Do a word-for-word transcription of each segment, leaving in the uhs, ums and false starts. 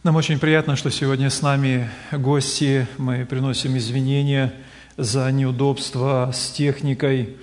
Нам очень приятно, что сегодня с нами гости. Мы приносим извинения за неудобства с техникой.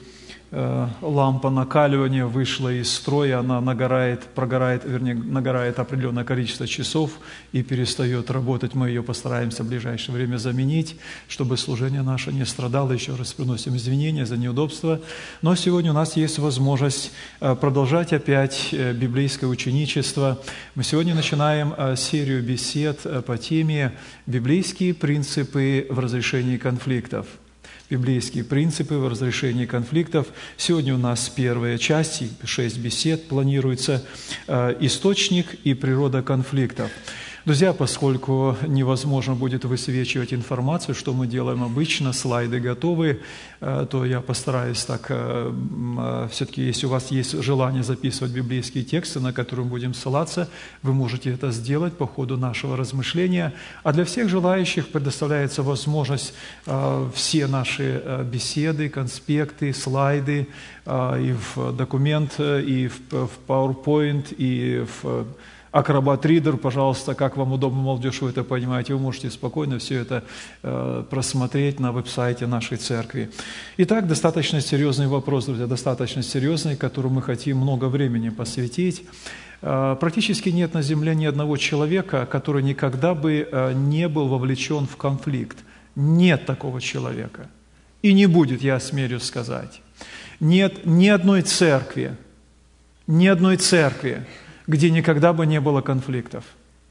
Лампа накаливания вышла из строя, она нагорает, прогорает, вернее, нагорает определенное количество часов и перестает работать. Мы ее постараемся в ближайшее время заменить, чтобы служение наше не страдало. Еще раз приносим извинения за неудобства. Но сегодня у нас есть возможность продолжать опять библейское ученичество. Мы сегодня начинаем серию бесед по теме «Библейские принципы в разрешении конфликтов». Библейские принципы в разрешении конфликтов. Сегодня у нас первая часть, шесть бесед планируется, источник и природа конфликтов. Друзья, поскольку невозможно будет высвечивать информацию, что мы делаем обычно, слайды готовы, то я постараюсь так, все-таки, если у вас есть желание записывать библейские тексты, на которые мы будем ссылаться, вы можете это сделать по ходу нашего размышления. А для всех желающих предоставляется возможность все наши беседы, конспекты, слайды и в документ, и в PowerPoint, и в Acrobat Reader, пожалуйста, как вам удобно, молодежь, вы это понимаете, вы можете спокойно все это э, просмотреть на веб-сайте нашей церкви. Итак, достаточно серьезный вопрос, друзья, достаточно серьезный, которому мы хотим много времени посвятить. Э, практически нет на земле ни одного человека, который никогда бы э, не был вовлечен в конфликт. Нет такого человека. И не будет, я осмелюсь сказать. Нет ни одной церкви, ни одной церкви, где никогда бы не было конфликтов.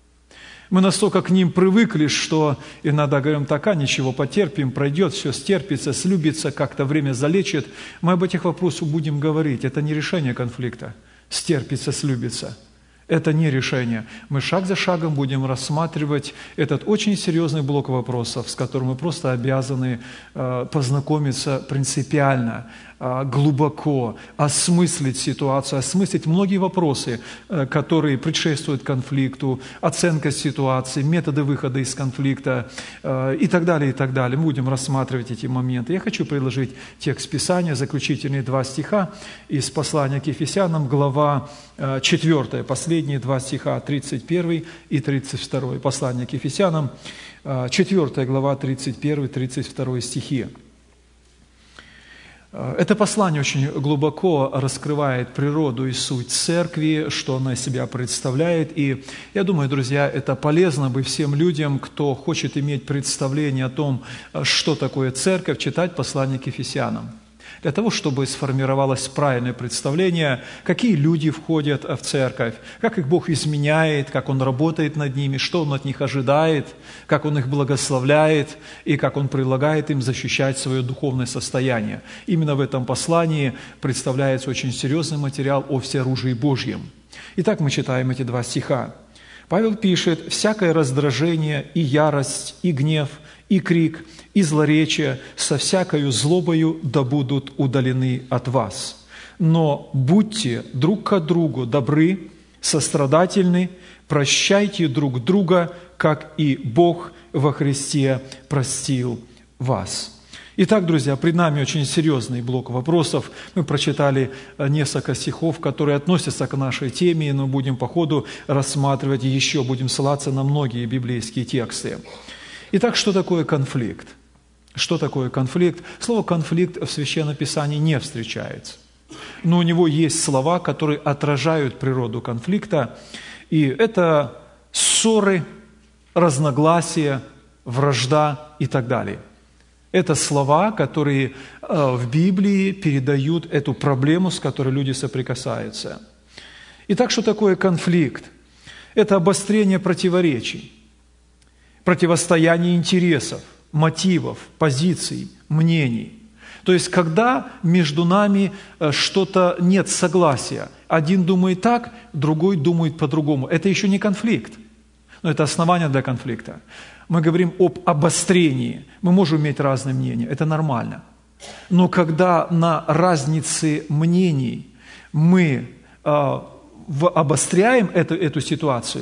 Мы настолько к ним привыкли, что иногда говорим, так, а ничего, потерпим, пройдет, все стерпится, слюбится, как-то время залечит. Мы об этих вопросах будем говорить. Это не решение конфликта. Стерпится, слюбится. Это не решение. Мы шаг за шагом будем рассматривать этот очень серьезный блок вопросов, с которым мы просто обязаны э, познакомиться принципиально, э, глубоко, осмыслить ситуацию, осмыслить многие вопросы, э, которые предшествуют конфликту, оценка ситуации, методы выхода из конфликта э, и так далее, и так далее. Мы будем рассматривать эти моменты. Я хочу предложить текст Писания, заключительные два стиха из послания к Ефесянам, глава э, четвёртая, последняя. Последние два стиха, тридцать первый и тридцать второй. Послание к Ефесянам, четвёртая глава, тридцать первый и тридцать второй стихи. Это послание очень глубоко раскрывает природу и суть церкви, что она из себя представляет. И я думаю, друзья, это полезно бы всем людям, кто хочет иметь представление о том, что такое церковь, читать послание к Ефесянам. Для того, чтобы сформировалось правильное представление, какие люди входят в церковь, как их Бог изменяет, как Он работает над ними, что Он от них ожидает, как Он их благословляет и как Он предлагает им защищать свое духовное состояние. Именно в этом послании представляется очень серьезный материал о всеоружии Божьем. Итак, мы читаем эти два стиха. Павел пишет: «Всякое раздражение и ярость, и гнев, и крик, и злоречие со всякою злобою да будут удалены от вас. Но будьте друг к другу добры, сострадательны, прощайте друг друга, как и Бог во Христе простил вас». Итак, друзья, пред нами очень серьезный блок вопросов. Мы прочитали несколько стихов, которые относятся к нашей теме, но будем по ходу рассматривать и еще будем ссылаться на многие библейские тексты. Итак, что такое конфликт? Что такое конфликт? Слово «конфликт» в Священном Писании не встречается. Но у него есть слова, которые отражают природу конфликта. И это ссоры, разногласия, вражда и так далее. Это слова, которые в Библии передают эту проблему, с которой люди соприкасаются. Итак, что такое конфликт? Это обострение противоречий, противостояние интересов, мотивов, позиций, мнений. То есть, когда между нами что-то нет согласия, один думает так, другой думает по-другому. Это еще не конфликт, но это основание для конфликта. Мы говорим об обострении. Мы можем иметь разные мнения, это нормально. Но когда на разнице мнений мы э, обостряем эту, эту ситуацию,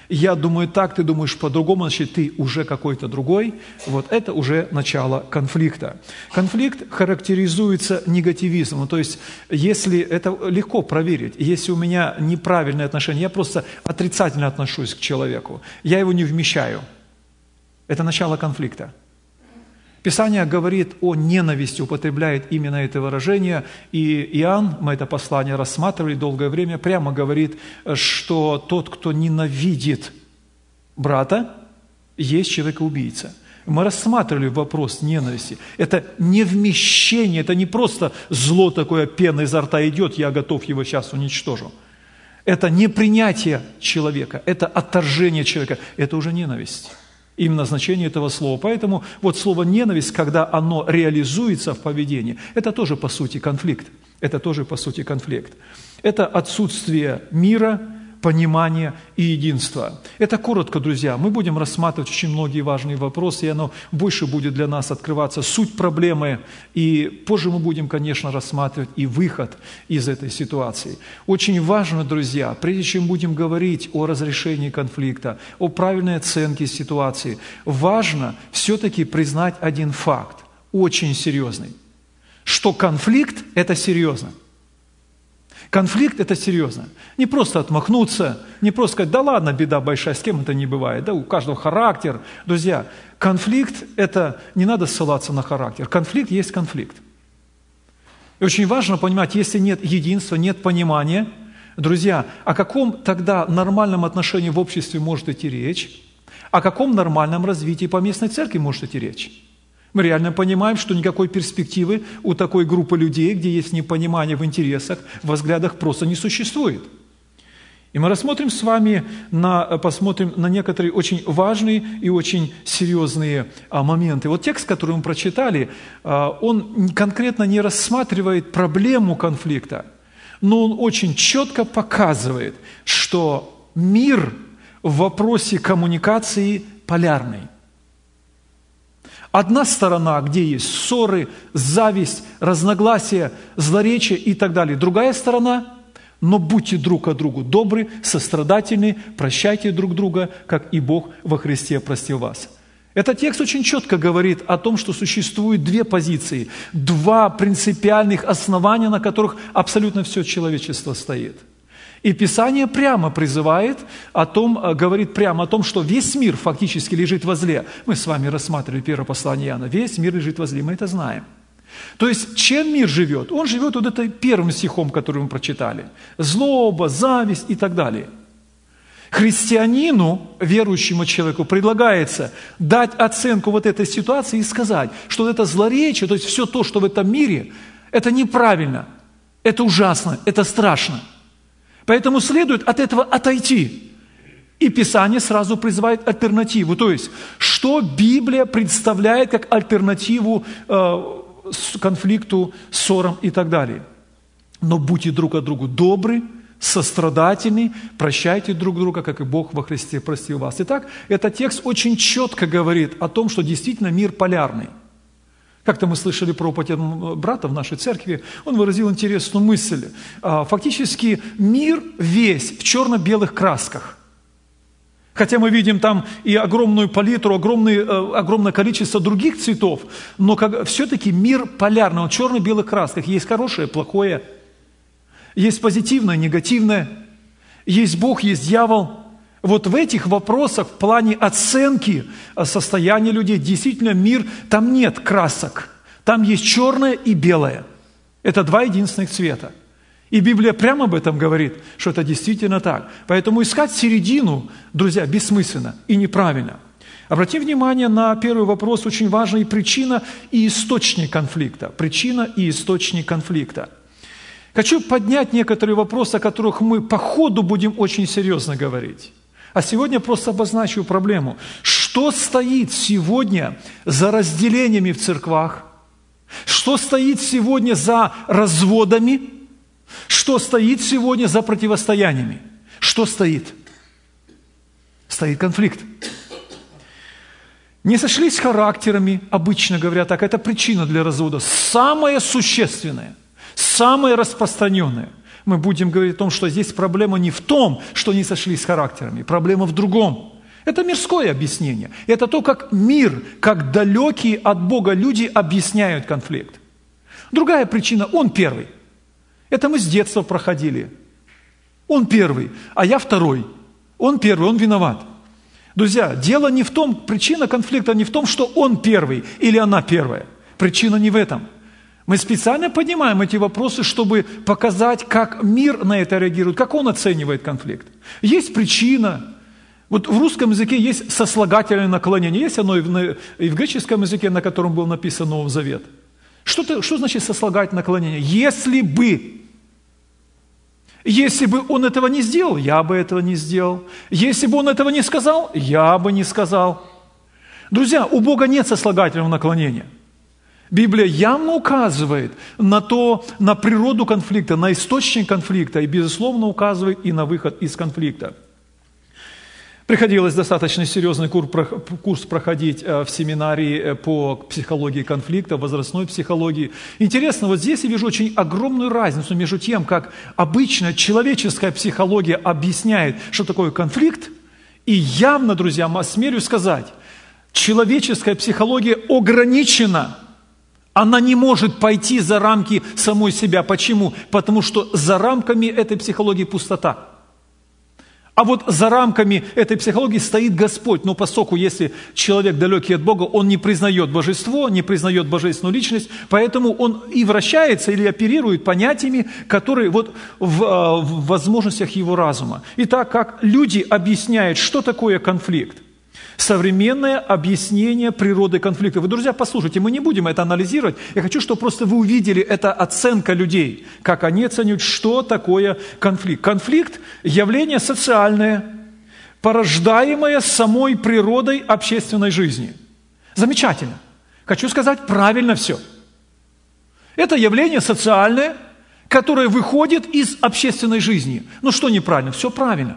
Я думаю так, ты думаешь по-другому, значит, ты уже какой-то другой. Вот это уже начало конфликта. Конфликт характеризуется негативизмом. То есть, если это легко проверить, если у меня неправильное отношение, я просто отрицательно отношусь к человеку, я его не вмещаю. Это начало конфликта. Писание говорит о ненависти, употребляет именно это выражение, и Иоанн, мы это послание рассматривали долгое время, прямо говорит, что тот, кто ненавидит брата, есть человек-убийца. Мы рассматривали вопрос ненависти. Это не вмещение, это не просто зло такое, пена изо рта идет, я готов его сейчас уничтожу. Это не принятие человека, это отторжение человека, это уже ненависть. Именно значение этого слова. Поэтому вот слово «ненависть», когда оно реализуется в поведении, это тоже, по сути, конфликт. Это тоже, по сути, конфликт. Это отсутствие мира, понимания и единства. Это коротко, друзья. Мы будем рассматривать очень многие важные вопросы, и оно больше будет для нас открываться суть проблемы. И позже мы будем, конечно, рассматривать и выход из этой ситуации. Очень важно, друзья, прежде чем будем говорить о разрешении конфликта, о правильной оценке ситуации, важно все-таки признать один факт, очень серьезный, что конфликт – это серьезно. Конфликт – это серьезно. Не просто отмахнуться, не просто сказать, да ладно, беда большая, с кем это не бывает, да, у каждого характер. Друзья, конфликт – это не надо ссылаться на характер. Конфликт есть конфликт. И очень важно понимать, если нет единства, нет понимания, друзья, о каком тогда нормальном отношении в обществе может идти речь, о каком нормальном развитии по местной церкви может идти речь. Мы реально понимаем, что никакой перспективы у такой группы людей, где есть непонимание в интересах, в взглядах, просто не существует. И мы рассмотрим с вами, на, посмотрим на некоторые очень важные и очень серьезные а, моменты. Вот текст, который мы прочитали, а, он конкретно не рассматривает проблему конфликта, но он очень четко показывает, что мир в вопросе коммуникации полярный. Одна сторона, где есть ссоры, зависть, разногласия, злоречие и так далее. Другая сторона, но будьте друг к другу добры, сострадательны, прощайте друг друга, как и Бог во Христе простил вас. Этот текст очень четко говорит о том, что существует две позиции, два принципиальных основания, на которых абсолютно все человечество стоит. И Писание прямо призывает о том, говорит прямо о том, что весь мир фактически лежит во зле. Мы с вами рассматривали первое послание Иоанна. Весь мир лежит во зле, мы это знаем. То есть, чем мир живет? Он живет вот это первым стихом, который мы прочитали. Злоба, зависть и так далее. Христианину, верующему человеку, предлагается дать оценку вот этой ситуации и сказать, что вот это злоречие, то есть все то, что в этом мире, это неправильно, это ужасно, это страшно. Поэтому следует от этого отойти. И Писание сразу призывает альтернативу. То есть, что Библия представляет как альтернативу э, конфликту, ссорам и так далее. Но будьте друг к другу добры, сострадательны, прощайте друг друга, как и Бог во Христе простил вас. Итак, этот текст очень четко говорит о том, что действительно мир полярный. Как-то мы слышали проповедь брата в нашей церкви, он выразил интересную мысль. Фактически мир весь в черно-белых красках. Хотя мы видим там и огромную палитру, огромное, огромное количество других цветов, но как, все-таки мир полярный, он в черно-белых красках. Есть хорошее, плохое, есть позитивное, негативное, есть Бог, есть дьявол. Вот в этих вопросах, в плане оценки состояния людей, действительно мир, там нет красок. Там есть черное и белое. Это два единственных цвета. И Библия прямо об этом говорит, что это действительно так. Поэтому искать середину, друзья, бессмысленно и неправильно. Обратим внимание на первый вопрос, очень важный, причина и источник конфликта. Причина и источник конфликта. Хочу поднять некоторые вопросы, о которых мы по ходу будем очень серьезно говорить. А сегодня просто обозначу проблему. Что стоит сегодня за разделениями в церквах? Что стоит сегодня за разводами? Что стоит сегодня за противостояниями? Что стоит? Стоит конфликт. Не сошлись характерами, обычно говоря так, это причина для развода. Самое существенное, самое распространенное. мы будем говорить о том, что здесь проблема не в том, что они сошлись с характерами, проблема в другом. Это мирское объяснение. Это то, как мир, как далекие от Бога люди объясняют конфликт. Другая причина – он первый. Это мы с детства проходили. Он первый, а я второй. Он первый, он виноват. Друзья, дело не в том, причина конфликта не в том, что он первый или она первая. Причина не в этом. Мы специально поднимаем эти вопросы, чтобы показать, как мир на это реагирует, как он оценивает конфликт. Есть причина. Вот в русском языке есть сослагательное наклонение. Есть оно и в, и в греческом языке, на котором был написан Новый Завет. Что, что значит сослагательное наклонение? Если бы. Если бы он этого не сделал, я бы этого не сделал. Если бы он этого не сказал, я бы не сказал. Друзья, у Бога нет сослагательного наклонения. Библия явно указывает на то, на природу конфликта, на источник конфликта и, безусловно, указывает и на выход из конфликта. Приходилось достаточно серьезный курс проходить в семинарии по психологии конфликта, возрастной психологии. Интересно, вот здесь я вижу очень огромную разницу между тем, как обычно человеческая психология объясняет, что такое конфликт, и явно, друзья, осмелюсь сказать, человеческая психология ограничена. Она не может пойти за рамки самой себя. Почему? Потому что за рамками этой психологии пустота. А вот за рамками этой психологии стоит Господь. Но поскольку, если человек далекий от Бога, он не признает божество, не признает божественную личность, поэтому он и вращается или оперирует понятиями, которые вот в, в возможностях его разума. Итак, как люди объясняют, что такое конфликт? Современное объяснение природы конфликта. Вы, друзья, послушайте, мы не будем это анализировать. Я хочу, чтобы просто вы увидели, это оценка людей, как они оценивают, что такое конфликт. Конфликт – явление социальное, порождаемое самой природой общественной жизни. Замечательно. Хочу сказать, правильно все. Это явление социальное, которое выходит из общественной жизни. Ну что неправильно? Все правильно.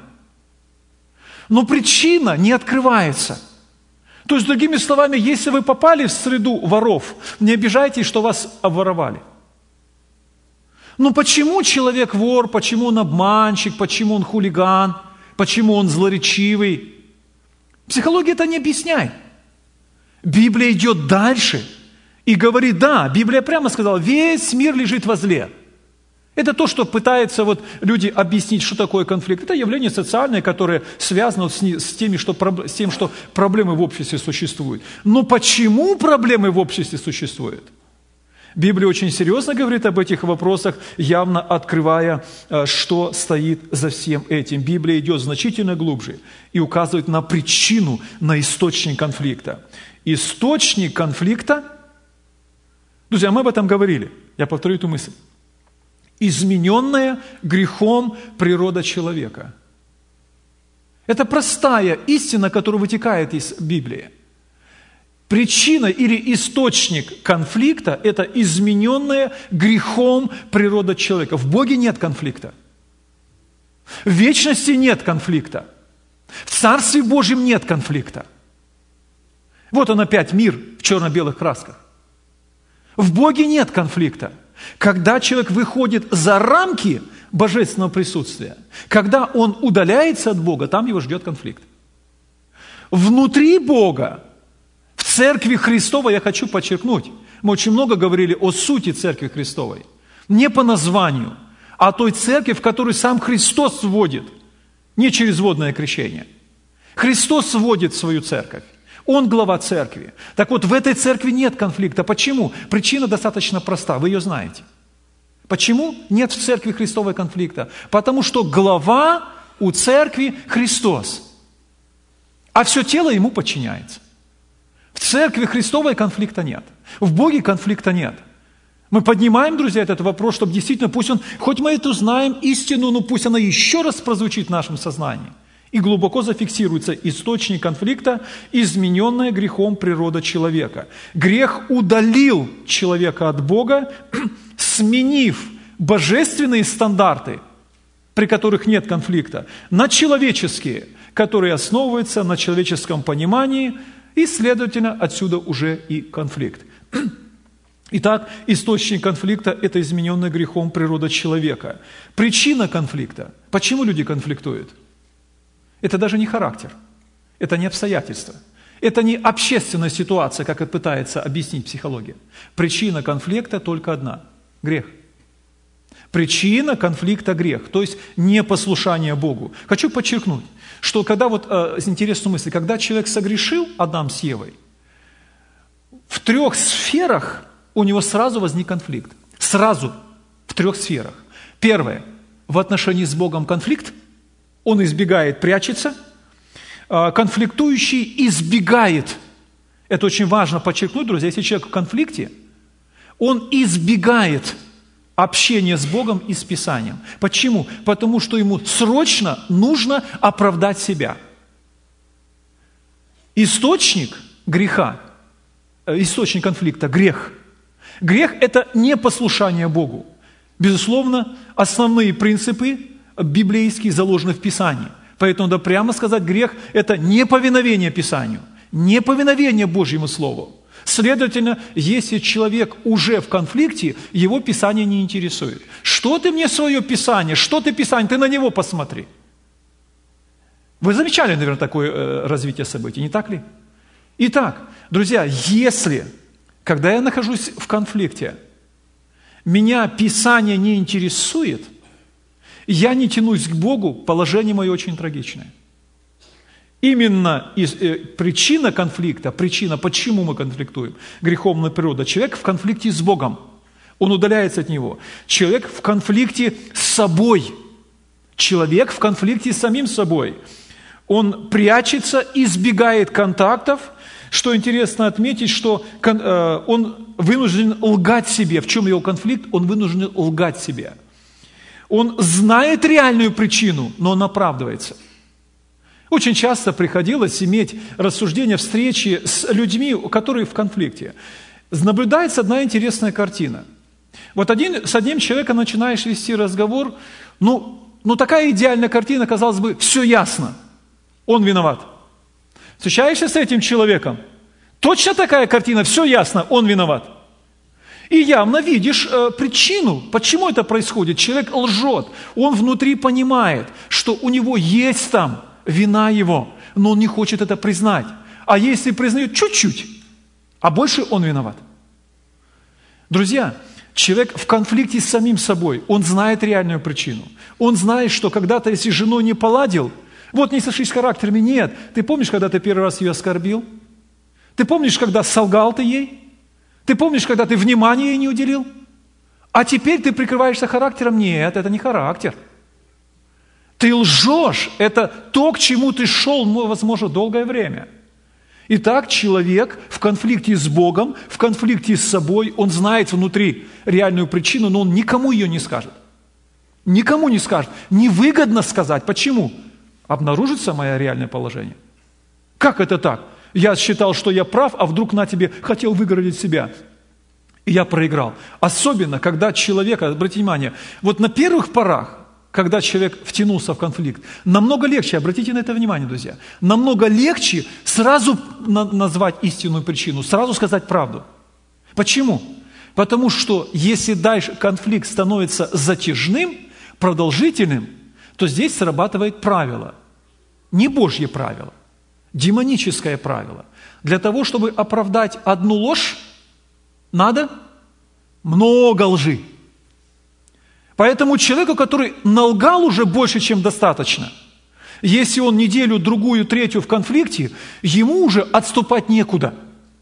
Но причина не открывается. То есть, другими словами, если вы попали в среду воров, не обижайтесь, что вас обворовали. Но почему человек вор, почему он обманщик, почему он хулиган, почему он злоречивый? Психология это не объясняет. Библия идет дальше и говорит, да, Библия прямо сказала, весь мир лежит во зле. Это то, что пытаются вот люди объяснить, что такое конфликт. Это явление социальное, которое связано с, не, с, теми, что, с тем, что проблемы в обществе существуют. Но почему проблемы в обществе существуют? Библия очень серьезно говорит об этих вопросах, явно открывая, что стоит за всем этим. Библия идет значительно глубже и указывает на причину, на источник конфликта. Источник конфликта, друзья, мы об этом говорили, я повторю эту мысль. Измененная грехом природа человека. Это простая истина, которая вытекает из Библии. Причина или источник конфликта – это измененная грехом природа человека. В Боге нет конфликта. В вечности нет конфликта. В Царстве Божьем нет конфликта. Вот он опять мир в черно-белых красках. В Боге нет конфликта. Когда человек выходит за рамки божественного присутствия, когда он удаляется от Бога, там его ждет конфликт. Внутри Бога, в Церкви Христовой, я хочу подчеркнуть, мы очень много говорили о сути Церкви Христовой. Не по названию, а о той Церкви, в которую сам Христос вводит, не через водное крещение. Христос вводит в свою Церковь. Он глава церкви. Так вот, в этой церкви нет конфликта. Почему? Причина достаточно проста, вы ее знаете. Почему нет в церкви Христовой конфликта? Потому что глава у церкви Христос, а все тело ему подчиняется. В церкви Христовой конфликта нет. В Боге конфликта нет. Мы поднимаем, друзья, этот вопрос, чтобы действительно, пусть он, хоть мы эту знаем истину, но пусть она еще раз прозвучит в нашем сознании. И глубоко зафиксируется источник конфликта, измененная грехом природа человека. Грех удалил человека от Бога, сменив божественные стандарты, при которых нет конфликта, на человеческие, которые основываются на человеческом понимании, и, следовательно, отсюда уже и конфликт. Итак, источник конфликта – это измененная грехом природа человека. Причина конфликта – почему люди конфликтуют? Это даже не характер, это не обстоятельства, это не общественная ситуация, как это пытается объяснить психология. Причина конфликта только одна – грех. Причина конфликта – грех, то есть непослушание Богу. Хочу подчеркнуть, что когда вот, э, интересную мысль, когда человек согрешил, Адам с Евой, в трех сферах у него сразу возник конфликт. Сразу в трех сферах. Первое – в отношении с Богом конфликт, он избегает, прячется. Конфликтующий избегает. Это очень важно подчеркнуть, друзья, если человек в конфликте, он избегает общения с Богом и с Писанием. Почему? Потому что ему срочно нужно оправдать себя. Источник греха, источник конфликта – грех. Грех – это непослушание Богу. Безусловно, основные принципы библейские заложены в Писании. Поэтому надо прямо сказать, грех – это неповиновение Писанию, неповиновение Божьему Слову. Следовательно, если человек уже в конфликте, его Писание не интересует. Что ты мне свое Писание, что ты Писание, ты на него посмотри. Вы замечали, наверное, такое э, развитие событий, не так ли? Итак, друзья, если, когда я нахожусь в конфликте, меня Писание не интересует, я не тянусь к Богу, положение мое очень трагичное. Именно из, э, причина конфликта, причина, почему мы конфликтуем, греховная природа. Человек в конфликте с Богом, он удаляется от Него. Человек в конфликте с собой, человек в конфликте с самим собой. Он прячется, избегает контактов. Что интересно отметить, что э, он вынужден лгать себе. В чем его конфликт? Он вынужден лгать себе. Он знает реальную причину, но он оправдывается. Очень часто приходилось иметь рассуждения, встречи с людьми, которые в конфликте. Наблюдается одна интересная картина. Вот один, с одним человеком начинаешь вести разговор, ну, ну такая идеальная картина, казалось бы, все ясно. Он виноват. Встречаешься с этим человеком, точно такая картина, все ясно, он виноват. И явно видишь э, причину, почему это происходит. Человек лжет, он внутри понимает, что у него есть там вина его, но он не хочет это признать. А если признает чуть-чуть, а больше он виноват. Друзья, человек в конфликте с самим собой, он знает реальную причину. Он знает, что когда-то, если с женой не поладил, вот не сошлись с характерами, нет. Ты помнишь, когда ты первый раз ее оскорбил? Ты помнишь, когда солгал ты ей? Ты помнишь, когда ты внимания ей не уделил? А теперь ты прикрываешься характером? Нет, это не характер. Ты лжешь. Это то, к чему ты шел, возможно, долгое время. Итак, человек в конфликте с Богом, в конфликте с собой, он знает внутри реальную причину, но он никому ее не скажет. Никому не скажет. Невыгодно сказать. Почему? Обнаружится мое реальное положение. Как это так? Я считал, что я прав, а вдруг на тебе хотел выгородить себя. И я проиграл. Особенно, когда человек, обратите внимание, вот на первых порах, когда человек втянулся в конфликт, намного легче, обратите на это внимание, друзья, намного легче сразу на- назвать истинную причину, сразу сказать правду. Почему? Потому что если дальше конфликт становится затяжным, продолжительным, то здесь срабатывает правило. Не Божье правило, демоническое правило. Для того, чтобы оправдать одну ложь, надо много лжи. Поэтому человеку, который налгал уже больше, чем достаточно, если он неделю, другую, третью в конфликте, ему уже отступать некуда.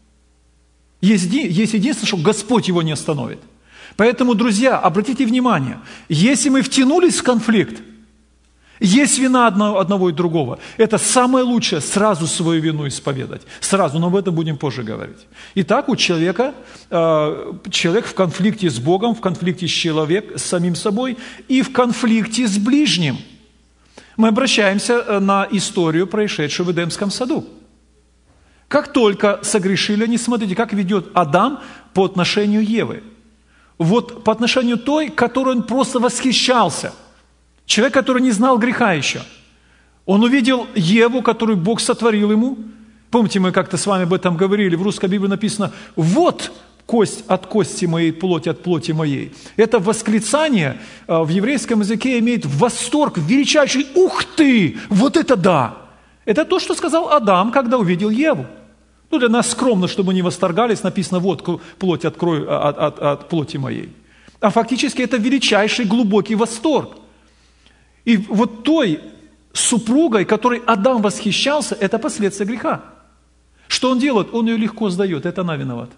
Есть, есть единственное, что Господь его не остановит. Поэтому, друзья, обратите внимание, если мы втянулись в конфликт, есть вина одного, одного и другого. Это самое лучшее – сразу свою вину исповедать. Сразу, но об этом будем позже говорить. Итак, у человека, э, человек в конфликте с Богом, в конфликте с человеком, с самим собой и в конфликте с ближним. Мы обращаемся на историю, происшедшую в Эдемском саду. Как только согрешили они, смотрите, как ведет Адам по отношению Евы. Вот по отношению той, которой он просто восхищался. Человек, который не знал греха еще. Он увидел Еву, которую Бог сотворил ему. Помните, мы как-то с вами об этом говорили. В русской Библии написано: вот кость от кости моей, плоть от плоти моей. Это восклицание в еврейском языке имеет восторг величайший. Ух ты! Вот это да! Это то, что сказал Адам, когда увидел Еву. Ну, для нас скромно, чтобы мы не восторгались, написано, вот плоть открой от, от, от плоти моей. А фактически это величайший глубокий восторг. И вот той супругой, которой Адам восхищался, это последствия греха. Что он делает? Он ее легко сдает, это она виновата.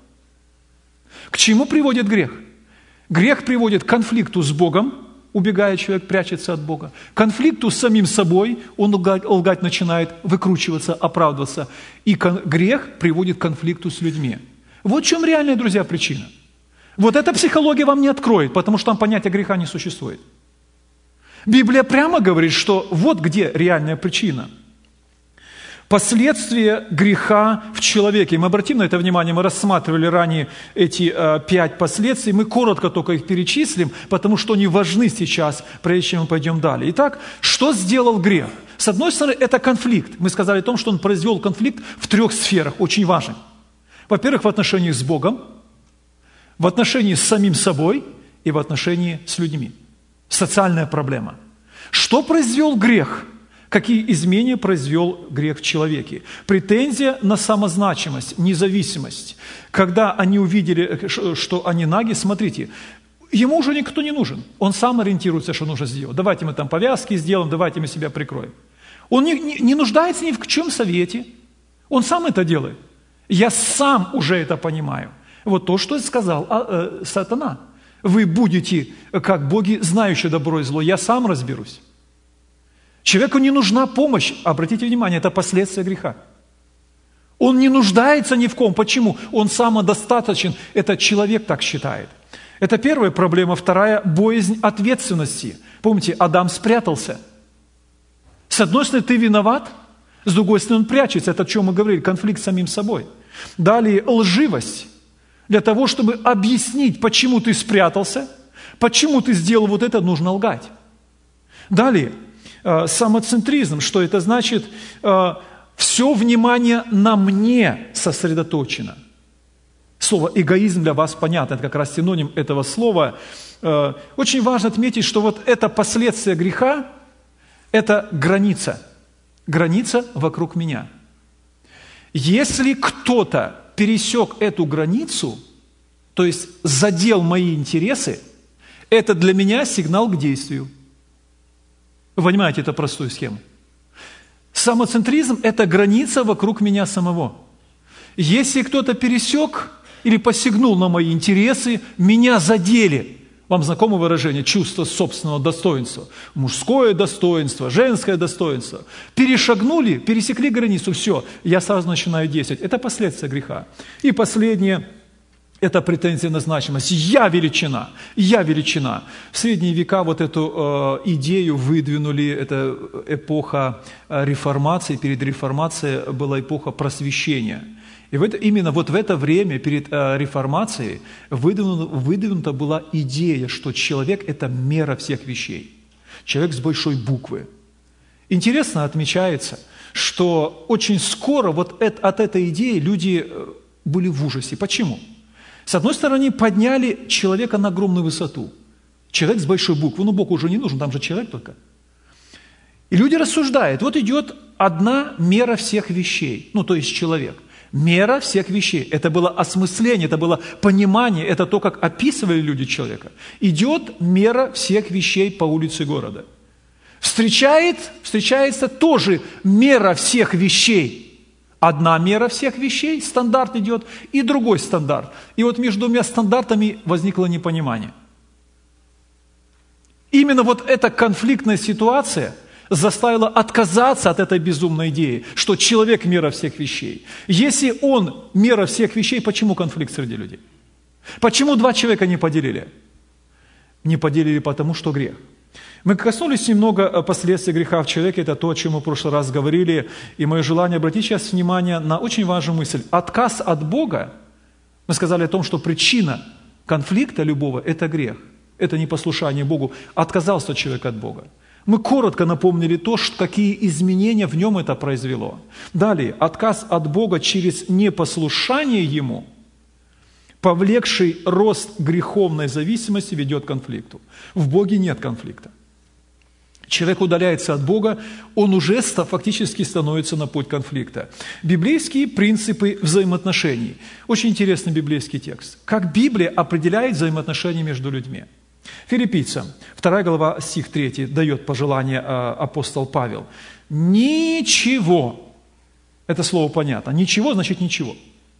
К чему приводит грех? Грех приводит к конфликту с Богом, убегая, человек прячется от Бога. К конфликту с самим собой, он лгать, лгать начинает, выкручиваться, оправдываться. И кон- грех приводит к конфликту с людьми. Вот в чем реальная, друзья, причина. Вот эта психология вам не откроет, потому что там понятия греха не существует. Библия прямо говорит, что вот где реальная причина. Последствия греха в человеке. Мы обратим на это внимание, мы рассматривали ранее эти э, пять последствий, мы коротко только их перечислим, потому что они важны сейчас, прежде чем мы пойдем далее. Итак, что сделал грех? С одной стороны, это конфликт. Мы сказали о том, что он произвел конфликт в трех сферах, очень важных. Во-первых, в отношении с Богом, в отношении с самим собой и в отношении с людьми. Социальная проблема. Что произвел грех? Какие изменения произвел грех в человеке? Претензия на самозначимость, независимость. Когда они увидели, что они наги, смотрите, ему уже никто не нужен. Он сам ориентируется, что нужно сделать. Давайте мы там повязки сделаем, давайте мы себя прикроем. Он не, не, не нуждается ни в чем совете. Он сам это делает. Я сам уже это понимаю. Вот то, что сказал а, э, сатана. Вы будете, как боги, знающие добро и зло. Я сам разберусь. Человеку не нужна помощь. Обратите внимание, это последствия греха. Он не нуждается ни в ком. Почему? Он самодостаточен. Это человек так считает. Это первая проблема. Вторая – боязнь ответственности. Помните, Адам спрятался. С одной стороны, ты виноват, с другой стороны, он прячется. Это о чем мы говорили, конфликт с самим собой. Далее, лживость. Для того, чтобы объяснить, почему ты спрятался, почему ты сделал вот это, нужно лгать. Далее, самоцентризм. Что это значит? Все внимание на мне сосредоточено. Слово «эгоизм» для вас понятно, это как раз синоним этого слова. Очень важно отметить, что вот это последствие греха – это граница. Граница вокруг меня. Если кто-то пересек эту границу, то есть задел мои интересы, это для меня сигнал к действию. Вы понимаете эту простую схему? Самоцентризм – это граница вокруг меня самого. Если кто-то пересек или посягнул на мои интересы, меня задели. Вам знакомо выражение «чувство собственного достоинства»? Мужское достоинство, женское достоинство. Перешагнули, пересекли границу, все, я сразу начинаю действовать. Это последствия греха. И последнее – это претензия на значимость. Я величина, я величина. В средние века вот эту э, идею выдвинули, это эпоха реформации, перед реформацией была эпоха просвещения. И в это, именно вот в это время, перед э, реформацией, выдвинута, выдвинута была идея, что человек – это мера всех вещей. Человек с большой буквы. Интересно отмечается, что очень скоро вот это, от этой идеи люди были в ужасе. Почему? С одной стороны, подняли человека на огромную высоту. Человек с большой буквы. Ну, Бог уже не нужен, там же человек только. И люди рассуждают. Вот идет одна мера всех вещей. Ну, то есть человек. Мера всех вещей. Это было осмысление, это было понимание, это то, как описывали люди человека. Идет мера всех вещей по улице города. Встречает, встречается тоже мера всех вещей. Одна мера всех вещей, стандарт идет, и другой стандарт. И вот между двумя стандартами возникло непонимание. Именно вот эта конфликтная ситуация заставила отказаться от этой безумной идеи, что человек – мера всех вещей. Если он – мера всех вещей, почему конфликт среди людей? Почему два человека не поделили? Не поделили потому, что грех. Мы коснулись немного последствий греха в человеке, это то, о чем мы в прошлый раз говорили, и мое желание обратить сейчас внимание на очень важную мысль. Отказ от Бога, мы сказали о том, что причина конфликта любого – это грех, это непослушание Богу. Отказался человек от Бога. Мы коротко напомнили то, что, какие изменения в нем это произвело. Далее, отказ от Бога через непослушание Ему повлекший рост греховной зависимости, ведет к конфликту. В Боге нет конфликта. Человек удаляется от Бога, он уже фактически становится на путь конфликта. Библейские принципы взаимоотношений. Очень интересный библейский текст. Как Библия определяет взаимоотношения между людьми. Филиппийцам, вторая глава, стих третий, дает пожелание апостол Павел. Ничего, это слово понятно, ничего значит ничего.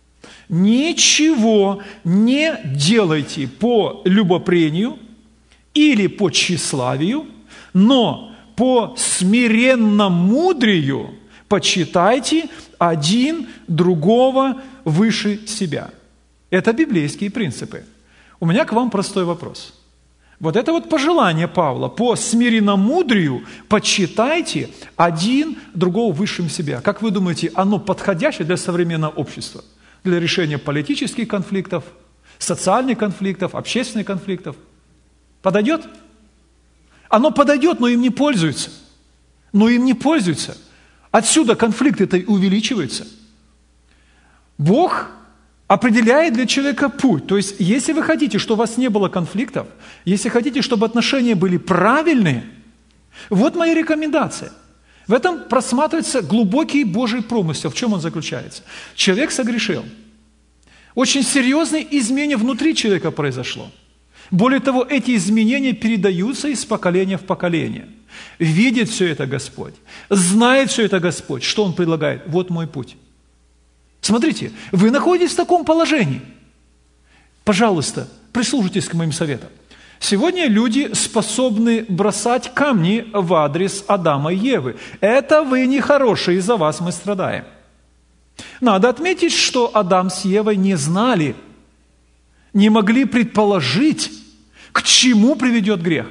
Ничего не делайте по любопрению или по тщеславию, но по смиренномудрию почитайте один другого выше себя. Это библейские принципы. У меня к вам простой вопрос. Вот это вот пожелание Павла: по смиренномудрию почитайте один другого выше себя. Как вы думаете, оно подходящее для современного общества? Для решения политических конфликтов, социальных конфликтов, общественных конфликтов? Подойдет? Оно подойдет, но им не пользуются. Но им не пользуются. Отсюда конфликты-то увеличиваются. Бог определяет для человека путь. То есть, если вы хотите, чтобы у вас не было конфликтов, если хотите, чтобы отношения были правильные, вот моя рекомендация. В этом просматривается глубокий Божий промысел. В чем он заключается? Человек согрешил. Очень серьезные изменения внутри человека произошло. Более того, эти изменения передаются из поколения в поколение. Видит все это Господь, знает все это Господь. Что Он предлагает? Вот мой путь. Смотрите, вы находитесь в таком положении. Пожалуйста, прислушайтесь к моим советам. Сегодня люди способны бросать камни в адрес Адама и Евы. Это вы нехорошие, из-за вас мы страдаем. Надо отметить, что Адам с Евой не знали, не могли предположить, к чему приведет грех.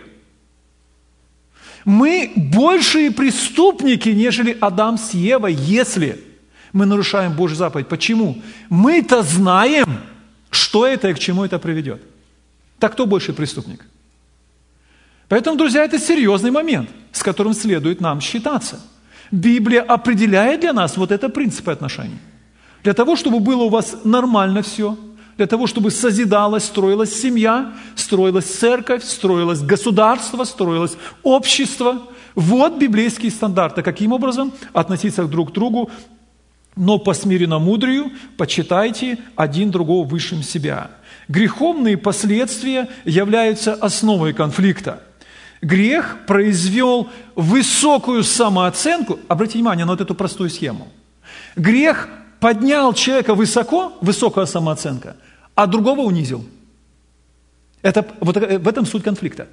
Мы большие преступники, нежели Адам с Евой, если мы нарушаем Божью заповедь. Почему? Мы-то знаем, что это и к чему это приведет. Так кто больше преступник? Поэтому, друзья, это серьезный момент, с которым следует нам считаться. Библия определяет для нас вот это принципы отношений. Для того, чтобы было у вас нормально все, для того, чтобы созидалась, строилась семья, строилась церковь, строилось государство, строилось общество. Вот библейские стандарты. Каким образом относиться друг к другу? Но по смиренномудрию почитайте один другого высшим себя. Греховные последствия являются основой конфликта. Грех произвел высокую самооценку. Обратите внимание на вот эту простую схему. Грех поднял человека высоко, высокая самооценка, а другого унизил. Это, вот в этом суть конфликта.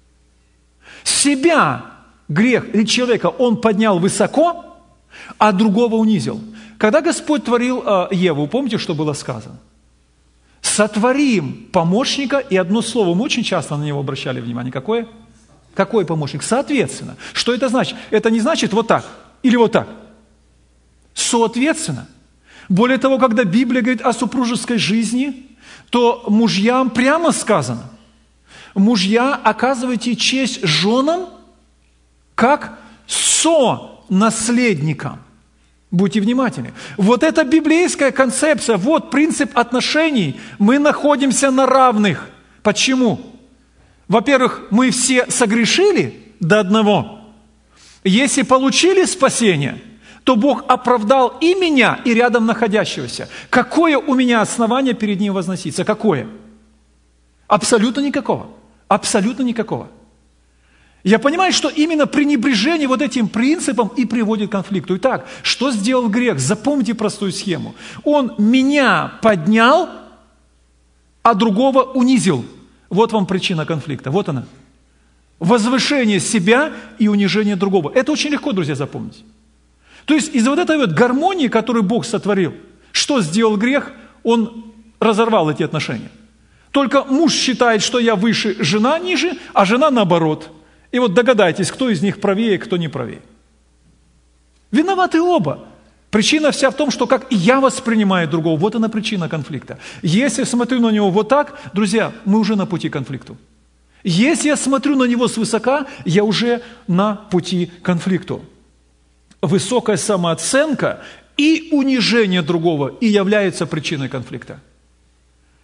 Себя, грех или человека, он поднял высоко, а другого унизил. Когда Господь творил э, Еву, помните, что было сказано? Сотворим помощника, и одно слово, мы очень часто на него обращали внимание. Какое? Какой помощник? Соответственно. Что это значит? Это не значит вот так или вот так. Соответственно. Более того, когда Библия говорит о супружеской жизни, то мужьям прямо сказано: мужья, оказывайте честь женам как сонаследникам. Будьте внимательны. Вот эта библейская концепция, вот принцип отношений. Мы находимся на равных. Почему? Во-первых, мы все согрешили до одного. Если получили спасение, то Бог оправдал и меня, и рядом находящегося. Какое у меня основание перед Ним возноситься? Какое? Абсолютно никакого. Абсолютно никакого. Я понимаю, что именно пренебрежение вот этим принципом и приводит к конфликту. Итак, что сделал грех? Запомните простую схему. Он меня поднял, а другого унизил. Вот вам причина конфликта. Вот она. Возвышение себя и унижение другого. Это очень легко, друзья, запомнить. То есть из-за вот этой вот гармонии, которую Бог сотворил, что сделал грех? Он разорвал эти отношения. Только муж считает, что я выше, жена ниже, а жена наоборот. И вот догадайтесь, кто из них правее, кто не правее. Виноваты оба. Причина вся в том, что как я воспринимаю другого, вот она причина конфликта. Если смотрю на него вот так, друзья, мы уже на пути к конфликту. Если я смотрю на него свысока, я уже на пути к конфликту. Высокая самооценка и унижение другого и являются причиной конфликта.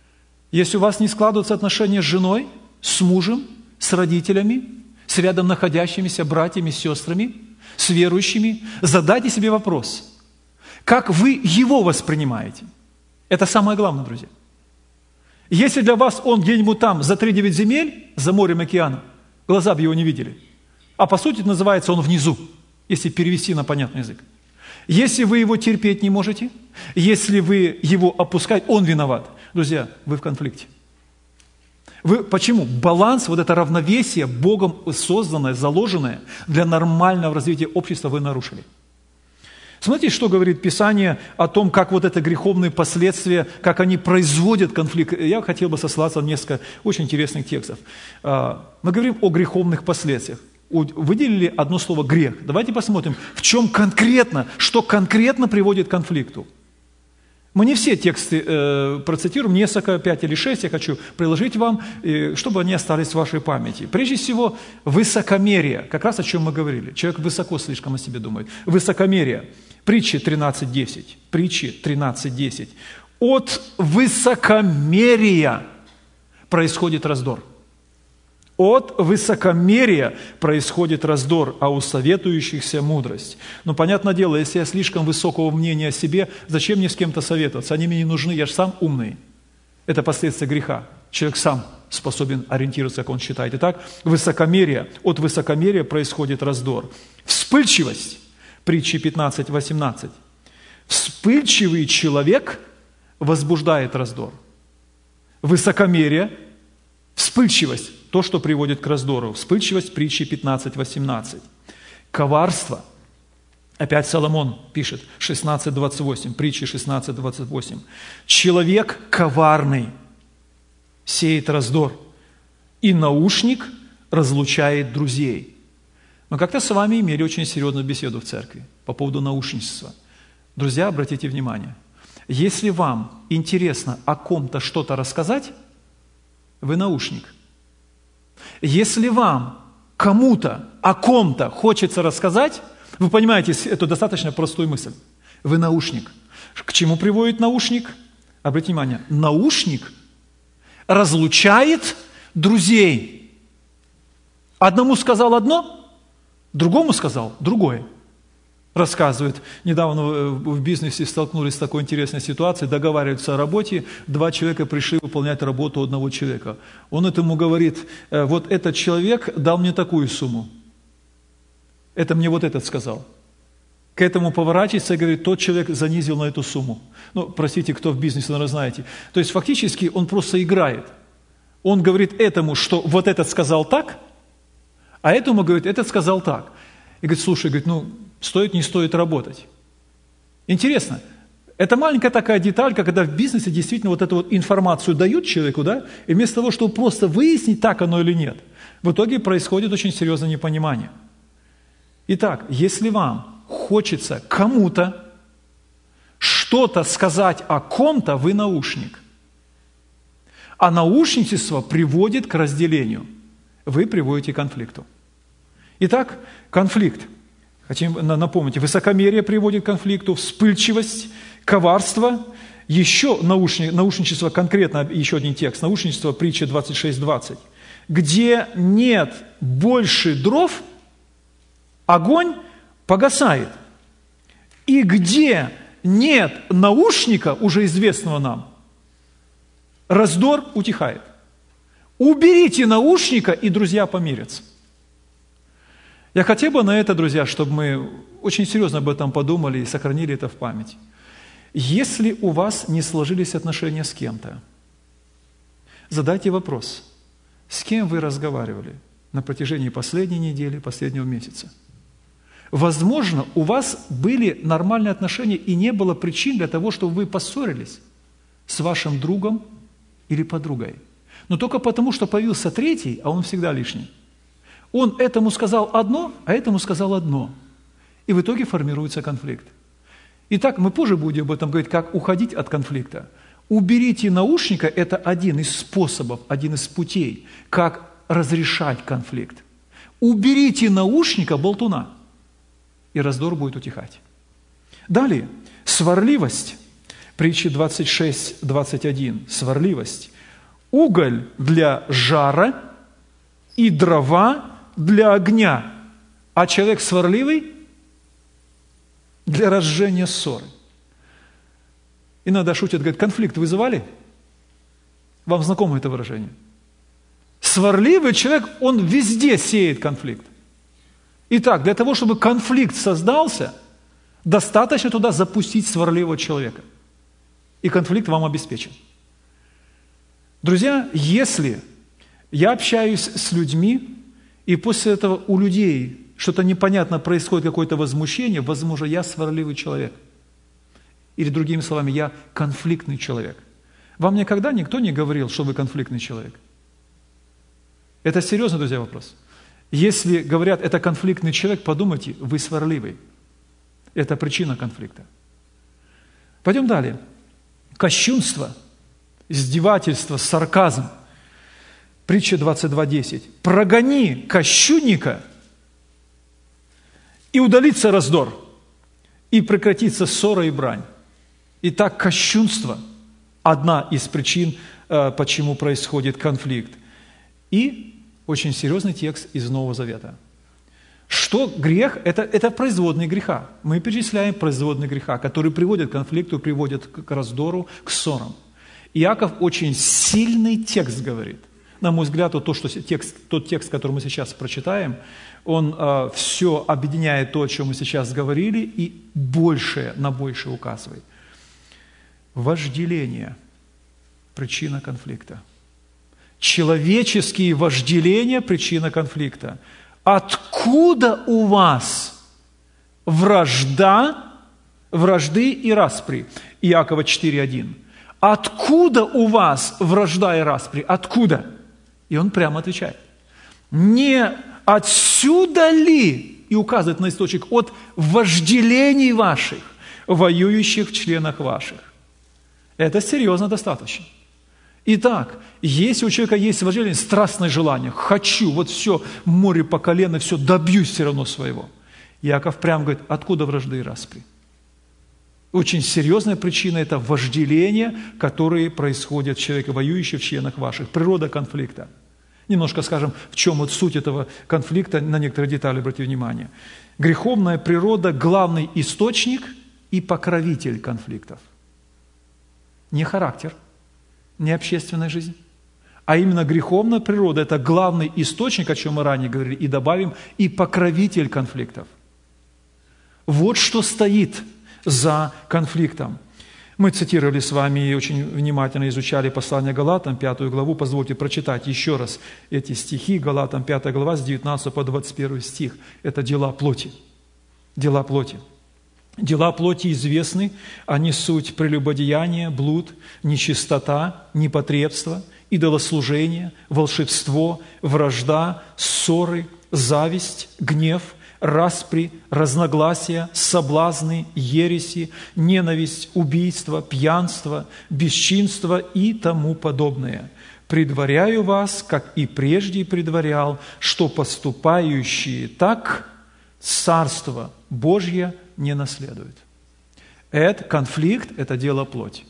Если у вас не складываются отношения с женой, с мужем, с родителями, с рядом находящимися братьями, сестрами, с верующими, задайте себе вопрос, как вы его воспринимаете. Это самое главное, друзья. Если для вас он где-нибудь там, за три девять земель, за морем, океаном, глаза бы его не видели. А по сути называется он внизу, если перевести на понятный язык. Если вы его терпеть не можете, если вы его опускаете, он виноват. Друзья, вы в конфликте. Вы, почему? Баланс, вот это равновесие, Богом созданное, заложенное для нормального развития общества вы нарушили. Смотрите, что говорит Писание о том, как вот это греховные последствия, как они производят конфликт. Я хотел бы сослаться на несколько очень интересных текстов. Мы говорим о греховных последствиях. Выделили одно слово «грех». Давайте посмотрим, в чем конкретно, что конкретно приводит к конфликту. Мы не все тексты э, процитируем, несколько, пять или шесть, я хочу приложить вам, э, чтобы они остались в вашей памяти. Прежде всего, высокомерие, как раз о чем мы говорили. Человек высоко слишком о себе думает. Высокомерие. Притчи тринадцать десять. Притчи тринадцать десять. От высокомерия происходит раздор. От высокомерия происходит раздор, а у советующихся мудрость. Но, понятное дело, если я слишком высокого мнения о себе, зачем мне с кем-то советоваться? Они мне не нужны, я же сам умный. Это последствия греха. Человек сам способен ориентироваться, как он считает. Итак, высокомерие. От высокомерия происходит раздор. Вспыльчивость. Притчи пятнадцать восемнадцать. Вспыльчивый человек возбуждает раздор. Высокомерие, вспыльчивость. То, что приводит к раздору. Вспыльчивость, притчи пятнадцать восемнадцать. Коварство. Опять Соломон пишет, шестнадцать двадцать восемь, притчи шестнадцать двадцать восемь. Человек коварный сеет раздор, и наушник разлучает друзей. Мы как-то с вами имели очень серьезную беседу в церкви по поводу наушничества. Друзья, обратите внимание, если вам интересно о ком-то что-то рассказать, вы наушник. Если вам кому-то о ком-то хочется рассказать, вы понимаете, это достаточно простую мысль. Вы наушник. К чему приводит наушник? Обратите внимание, наушник разлучает друзей. Одному сказал одно, другому сказал другое. Рассказывает, недавно в бизнесе столкнулись с такой интересной ситуацией, договариваются о работе, два человека пришли выполнять работу одного человека. Он этому говорит, вот этот человек дал мне такую сумму, это мне вот этот сказал. К этому поворачивается и говорит, тот человек занизил на эту сумму. Ну, простите, кто в бизнесе, наверное, знаете. То есть фактически он просто играет. Он говорит этому, что вот этот сказал так, а этому говорит, этот сказал так. И говорит, слушай, говорит, ну, стоит, не стоит работать. Интересно, это маленькая такая деталька, когда в бизнесе действительно вот эту вот информацию дают человеку, да, и вместо того, чтобы просто выяснить, так оно или нет, в итоге происходит очень серьезное непонимание. Итак, если вам хочется кому-то что-то сказать о ком-то, вы наушник. А наушничество приводит к разделению. Вы приводите к конфликту. Итак, конфликт. Хотим напомнить, высокомерие приводит к конфликту, вспыльчивость, коварство. Еще наушни, наушничество, конкретно еще один текст, наушничество, притча двадцать шесть двадцать. Где нет больше дров, огонь погасает. И где нет наушника, уже известного нам, раздор утихает. Уберите наушника, и друзья помирятся. Я хотел бы на это, друзья, чтобы мы очень серьезно об этом подумали и сохранили это в памяти. Если у вас не сложились отношения с кем-то, задайте вопрос, с кем вы разговаривали на протяжении последней недели, последнего месяца. Возможно, у вас были нормальные отношения и не было причин для того, чтобы вы поссорились с вашим другом или подругой. Но только потому, что появился третий, а он всегда лишний. Он этому сказал одно, а этому сказал одно. И в итоге формируется конфликт. Итак, мы позже будем об этом говорить, как уходить от конфликта. Уберите наушника – это один из способов, один из путей, как разрешать конфликт. Уберите наушника, болтуна, и раздор будет утихать. Далее, сварливость. Притчи двадцать шесть двадцать один. Сварливость. уголь для жара и дрова для огня, а человек сварливый для разжения ссоры. Иногда шутят, говорят, конфликт вызывали? Вам знакомо это выражение? Сварливый человек, он везде сеет конфликт. Итак, для того, чтобы конфликт создался, достаточно туда запустить сварливого человека. И конфликт вам обеспечен. Друзья, если я общаюсь с людьми, и после этого у людей что-то непонятно происходит, какое-то возмущение, возможно, я сварливый человек. Или, другими словами, я конфликтный человек. Вам никогда никто не говорил, что вы конфликтный человек? Это серьезный, друзья, вопрос. Если говорят, это конфликтный человек, подумайте, вы сварливый. Это причина конфликта. Пойдем далее. Кощунство, издевательство, сарказм. Притча двадцать два десять. «Прогони кощунника, и удалится раздор, и прекратится ссора и брань». Итак, кощунство – одна из причин, почему происходит конфликт. И очень серьезный текст из Нового Завета. Что грех? Это, это производные греха. Мы перечисляем производные греха, которые приводят к конфликту, приводят к раздору, к ссорам. Иаков очень сильный текст говорит. На мой взгляд, то, что текст, тот текст, который мы сейчас прочитаем, он э, все объединяет то, о чем мы сейчас говорили, и большее на большее указывает. Вожделение – причина конфликта. Человеческие вожделения – причина конфликта. Откуда у вас вражда, вражды и распри? Иакова четыре один. Откуда у вас вражда и распри? Откуда? И он прямо отвечает. Не отсюда ли, и указывает на источник, от вожделений ваших, воюющих в членах ваших. Это серьезно достаточно. Итак, если у человека есть вожделение, страстное желание, хочу, вот все, море по колено, все, добьюсь все равно своего. Иаков прямо говорит, откуда вражды и распри? Очень серьезная причина – это вожделение, которые происходят в человеке, воюющем в членах ваших. Природа конфликта. Немножко скажем, в чем вот суть этого конфликта, на некоторые детали обратите внимание. Греховная природа – главный источник и покровитель конфликтов. Не характер, не общественная жизнь, а именно греховная природа – это главный источник, о чем мы ранее говорили, и добавим, и покровитель конфликтов. Вот что стоит за конфликтом. Мы цитировали с вами и очень внимательно изучали послание Галатам, пятую главу. Позвольте прочитать еще раз эти стихи. Галатам, пятая глава, с девятнадцатого по двадцать первый стих. Это дела плоти. Дела плоти. Дела плоти известны, они суть прелюбодеяние, блуд, нечистота, непотребство, идолослужение, волшебство, вражда, ссоры, зависть, гнев, распри, разногласия, соблазны, ереси, ненависть, убийство, пьянство, бесчинство и тому подобное. Предваряю вас, как и прежде предварял, что поступающие так Царство Божье не наследуют. Это конфликт, это дело плоти.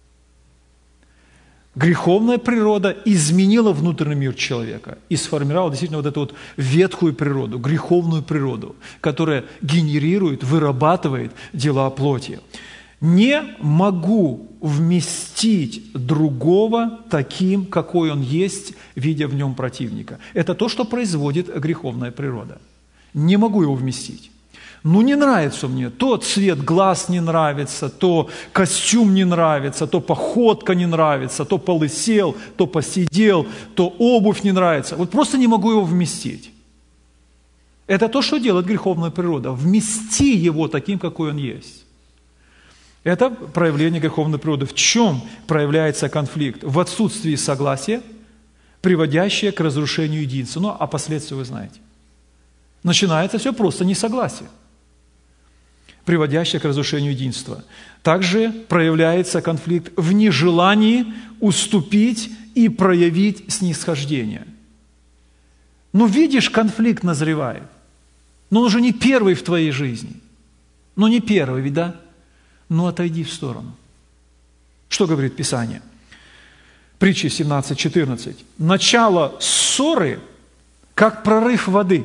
Греховная природа изменила внутренний мир человека и сформировала действительно вот эту вот ветхую природу, греховную природу, которая генерирует, вырабатывает дела плоти. Не могу вместить другого таким, какой он есть, видя в нем противника. Это то, что производит греховная природа. Не могу его вместить. Ну, не нравится мне, то цвет глаз не нравится, то костюм не нравится, то походка не нравится, то полысел, то посидел, то обувь не нравится. Вот просто не могу его вместить. Это то, что делает греховная природа. Вмести его таким, какой он есть. Это проявление греховной природы. В чем проявляется конфликт? В отсутствии согласия, приводящее к разрушению единства. Ну, а последствия вы знаете. Начинается все просто несогласие, приводящее к разрушению единства. Также проявляется конфликт в нежелании уступить и проявить снисхождение. Ну, видишь, конфликт назревает. Но он уже не первый в твоей жизни. Ну, не первый, ведь да? Ну, отойди в сторону. Что говорит Писание? Притчи семнадцать четырнадцать. Начало ссоры, как прорыв воды.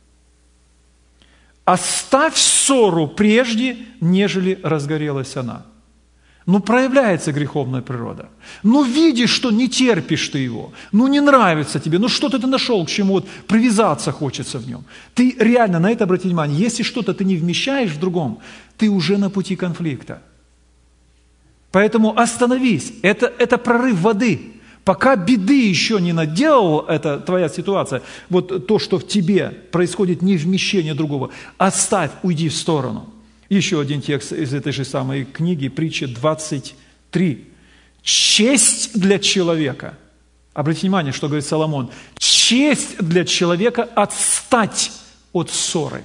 Оставь ссору прежде, нежели разгорелась она. Ну, проявляется греховная природа. Ну, видишь, что не терпишь ты его. Ну, не нравится тебе. Ну, что-то ты нашел, к чему вот привязаться хочется в нем. Ты реально на это обрати внимание. Если что-то ты не вмещаешь в другом, ты уже на пути конфликта. Поэтому остановись. Это, это прорыв воды. Пока беды еще не наделала эта твоя ситуация, вот то, что в тебе происходит невмещение другого, оставь, уйди в сторону. Еще один текст из этой же самой книги, притча двадцать три. Честь для человека. Обратите внимание, что говорит Соломон. Честь для человека отстать от ссоры.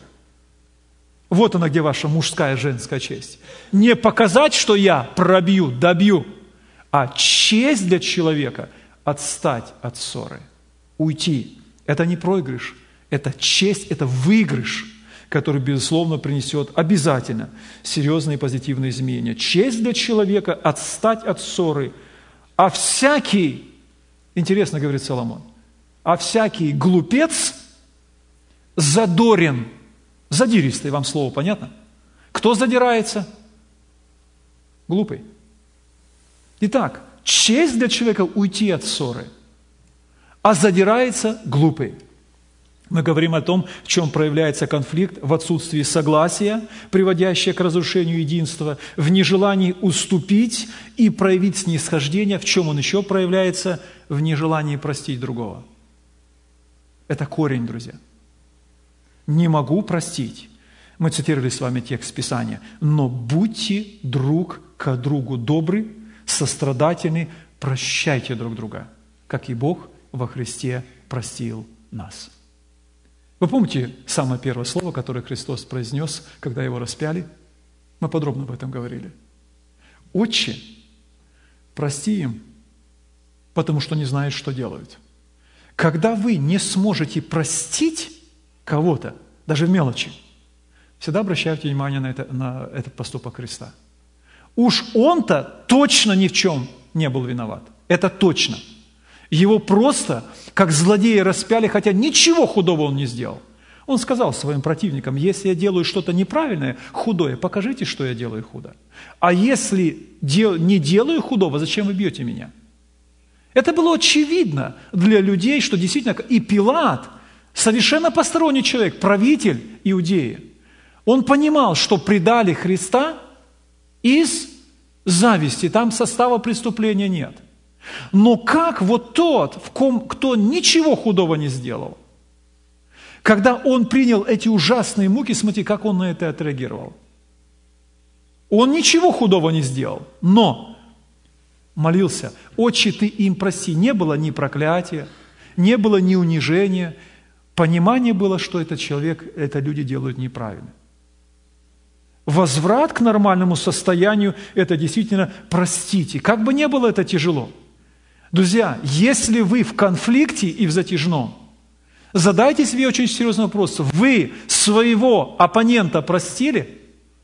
Вот она, где ваша мужская, женская честь. Не показать, что я пробью, добью, а честь для человека отстать от ссоры. Уйти. Это не проигрыш, это честь, это выигрыш, который, безусловно, принесет обязательно серьезные позитивные изменения. Честь для человека – отстать от ссоры, а всякий, интересно говорит Соломон, а всякий глупец задорен, задиристый, вам слово понятно? Кто задирается? Глупый. Итак, честь для человека – уйти от ссоры, а задирается глупый. Мы говорим о том, в чем проявляется конфликт: в отсутствии согласия, приводящее к разрушению единства, в нежелании уступить и проявить снисхождение. В чем он еще проявляется? В нежелании простить другого. Это корень, друзья. Не могу простить. Мы цитировали с вами текст Писания. Но будьте друг к другу добры, сострадательны, прощайте друг друга, как и Бог во Христе простил нас. Вы помните самое первое слово, которое Христос произнес, когда Его распяли? Мы подробно об этом говорили. «Отче, прости им, потому что не знают, что делают». Когда вы не сможете простить кого-то, даже в мелочи, всегда обращайте внимание на, это, на этот поступок Христа. Уж Он-то точно ни в чем не был виноват. Это точно. Его просто, как злодея, распяли, хотя ничего худого он не сделал. Он сказал своим противникам: если я делаю что-то неправильное, худое, покажите, что я делаю худо. А если дел, не делаю худого, зачем вы бьете меня? Это было очевидно для людей, что действительно и Пилат, совершенно посторонний человек, правитель Иудеи, он понимал, что предали Христа из зависти, там состава преступления нет. Но как вот тот, в ком, кто ничего худого не сделал, когда он принял эти ужасные муки, смотри, как он на это отреагировал. Он ничего худого не сделал, но молился: «Отче, ты им прости». Не было ни проклятия, не было ни унижения. Понимание было, что этот человек, это люди делают неправильно. Возврат к нормальному состоянию – это действительно простите. Как бы ни было это тяжело. Друзья, если вы в конфликте и в затяжном, задайте себе очень серьезный вопрос. Вы своего оппонента простили?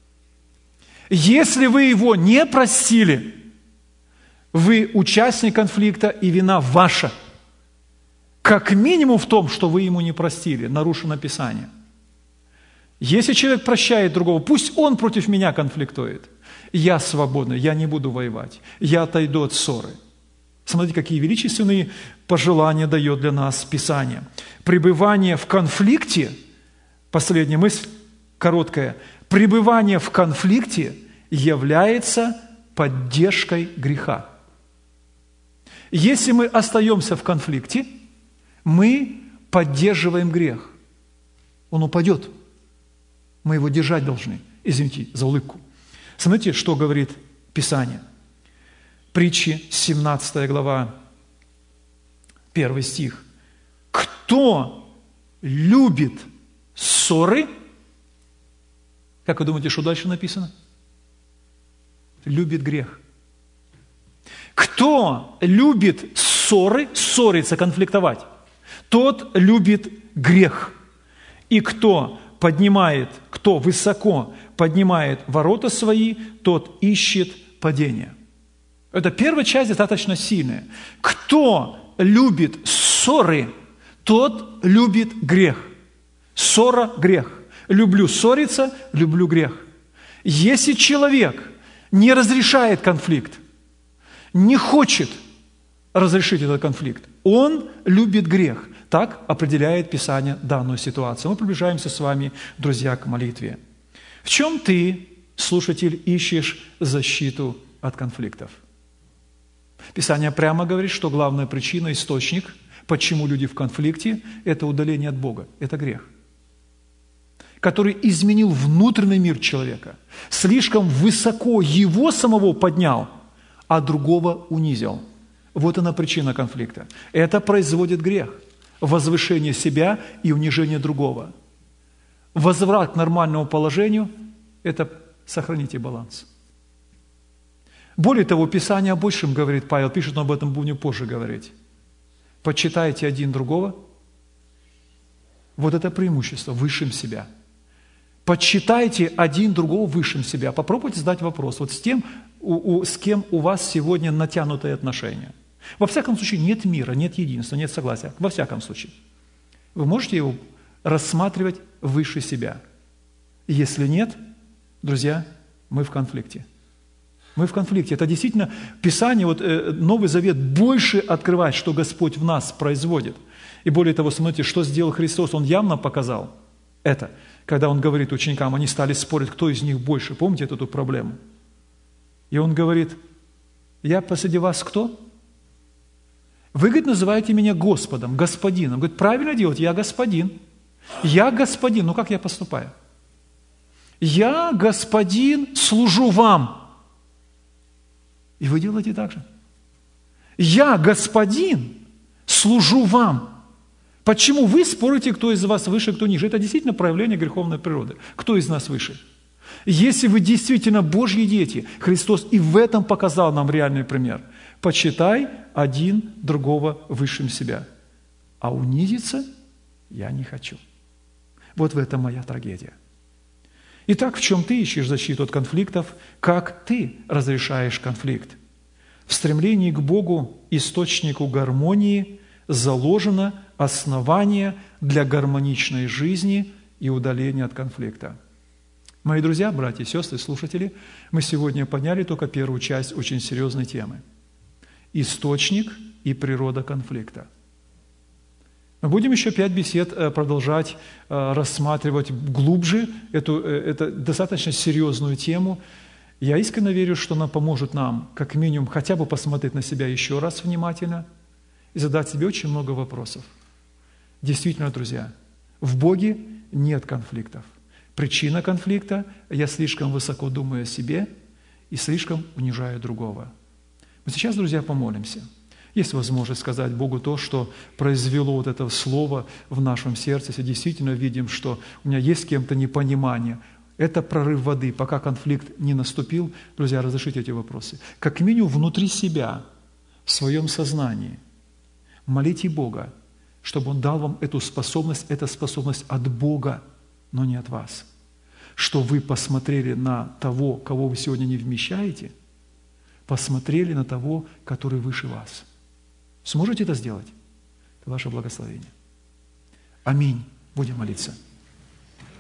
Если вы его не простили, вы участник конфликта, и вина ваша. Как минимум в том, что вы ему не простили, нарушено Писание. Если человек прощает другого, пусть он против меня конфликтует. Я свободный, я не буду воевать, я отойду от ссоры. Смотрите, какие величественные пожелания дает для нас Писание. Пребывание в конфликте, последняя мысль, короткая, пребывание в конфликте является поддержкой греха. Если мы остаемся в конфликте, мы поддерживаем грех. Он упадет. Мы его держать должны. Извините за улыбку. Смотрите, что говорит Писание. Притчи, семнадцатая глава, первый стих. Кто любит ссоры, как вы думаете, что дальше написано? Любит грех. Кто любит ссоры, ссориться, конфликтовать, тот любит грех. И кто поднимает, кто высоко поднимает ворота свои, тот ищет падения. Это первая часть достаточно сильная. Кто любит ссоры, тот любит грех. Ссора – грех. Люблю ссориться, люблю грех. Если человек не разрешает конфликт, не хочет разрешить этот конфликт, он любит грех. Так определяет Писание данную ситуацию. Мы приближаемся с вами, друзья, к молитве. В чем ты, слушатель, ищешь защиту от конфликтов? Писание прямо говорит, что главная причина, источник, почему люди в конфликте, это удаление от Бога, это грех, который изменил внутренний мир человека, слишком высоко его самого поднял, а другого унизил. Вот она причина конфликта. Это производит грех, возвышение себя и унижение другого. Возврат к нормальному положению – это сохраните баланс. Более того, Писание о большем говорит, Павел пишет, но об этом будем позже говорить. Почитайте один другого. Вот это преимущество, высшим себя. Почитайте один другого высшим себя. Попробуйте задать вопрос, вот с тем, у, у, с кем у вас сегодня натянутые отношения. Во всяком случае, нет мира, нет единства, нет согласия. Во всяком случае. Вы можете его рассматривать выше себя. Если нет, друзья, мы в конфликте. Мы в конфликте. Это действительно Писание, вот, э, Новый Завет больше открывает, что Господь в нас производит. И более того, смотрите, что сделал Христос, Он явно показал это. Когда Он говорит ученикам, они стали спорить, кто из них больше. Помните эту проблему? И Он говорит, я посреди вас кто? Вы, говорит, называете меня Господом, Господином. Говорит, правильно делать, я Господин. Я Господин, ну как я поступаю? Я Господин, служу вам. И вы делаете так же. Я Господин, служу вам. Почему вы спорите, кто из вас выше, кто ниже? Это действительно проявление греховной природы. Кто из нас выше? Если вы действительно Божьи дети, Христос и в этом показал нам реальный пример. Почитай один другого высшим себя. А унизиться я не хочу. Вот в этом моя трагедия. Итак, в чем ты ищешь защиту от конфликтов? Как ты разрешаешь конфликт? В стремлении к Богу, источнику гармонии, заложено основание для гармоничной жизни и удаления от конфликта. Мои друзья, братья, сестры, слушатели, мы сегодня подняли только первую часть очень серьезной темы. Источник и природа конфликта. Мы будем еще пять бесед продолжать рассматривать глубже эту, эту достаточно серьезную тему. Я искренне верю, что она поможет нам, как минимум, хотя бы посмотреть на себя еще раз внимательно и задать себе очень много вопросов. Действительно, друзья, в Боге нет конфликтов. Причина конфликта – я слишком высоко думаю о себе и слишком унижаю другого. Мы сейчас, друзья, помолимся. Есть возможность сказать Богу то, что произвело вот это слово в нашем сердце, если действительно видим, что у меня есть с кем-то непонимание. Это прорыв воды. Пока конфликт не наступил, друзья, разрешите эти вопросы. Как минимум внутри себя, в своем сознании, молите Бога, чтобы Он дал вам эту способность, эта способность от Бога, но не от вас. Что вы посмотрели на того, кого вы сегодня не вмещаете, посмотрели на того, который выше вас. Сможете это сделать? Это ваше благословение. Аминь. Будем молиться.